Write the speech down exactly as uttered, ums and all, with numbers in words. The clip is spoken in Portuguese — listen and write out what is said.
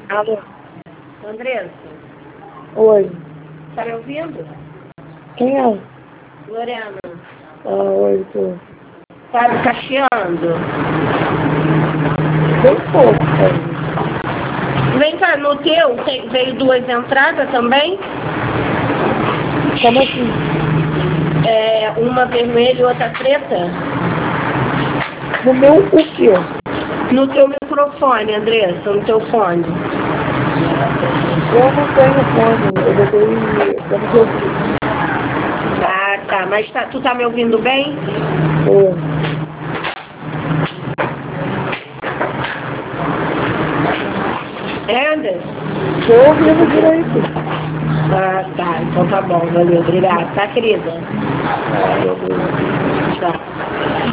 Alô? Andressa, Oi. tá me ouvindo? Quem é? Lorena, Ah, oi, tô. tá me cacheando? Bem pouco, cara. Vem cá, no teu tem, veio duas entradas também? Como assim? É, uma vermelha e outra preta? No meu o quê? No teu microfone, Andressa, no teu fone. Eu não tenho fone, eu botei. Eu não tô ouvindo. Ah, tá, mas tá, tu tá me ouvindo bem? Oi. É, Anderson? Tô ouvindo direito. Ah, tá, então tá bom, valeu, obrigada, tá, querida? Ah, meu Deus. Tchau.